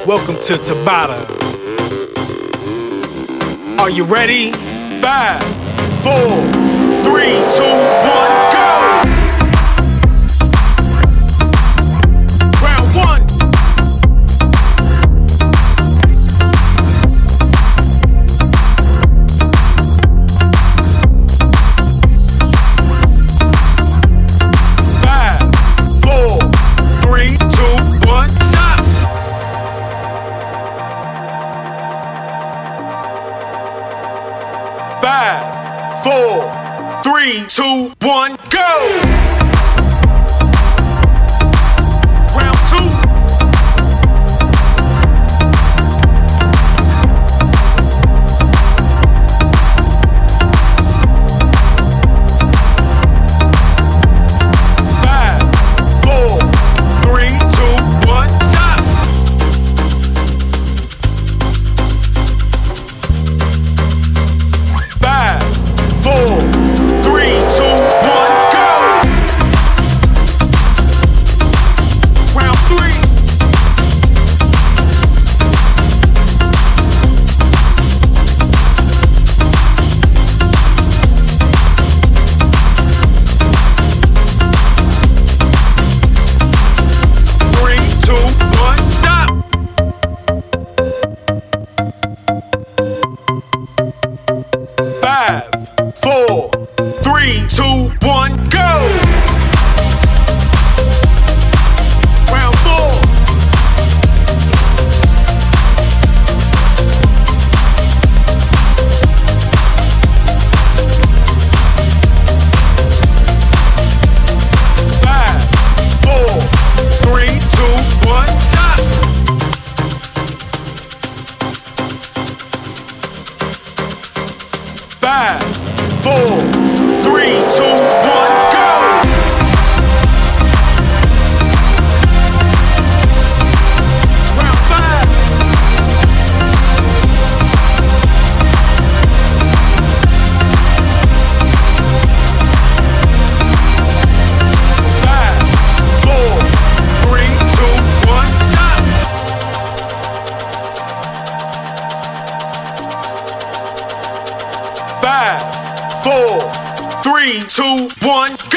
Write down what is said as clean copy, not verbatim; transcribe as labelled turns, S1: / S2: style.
S1: Welcome to Tabata. Are you ready? 5, 4, 3, 2, 1, go! Round 1. 5, 4, 3, 2, 1, stop! 5, 4, 3, 2, 1, go! Round 2. 5, 4, 3, 2, 1, stop! 5, 4, 3, 2, 1, go! Round 3. 3, 2, 1, stop! 5, 4, 3, 2, 1, go! Round 4. 5, 4, 3, 2, 1, stop! 5, 4, 3, 2, 1, go! Round 5. 5, 4, 3, 2, 1, stop! 5, 4, 3, 2, 1,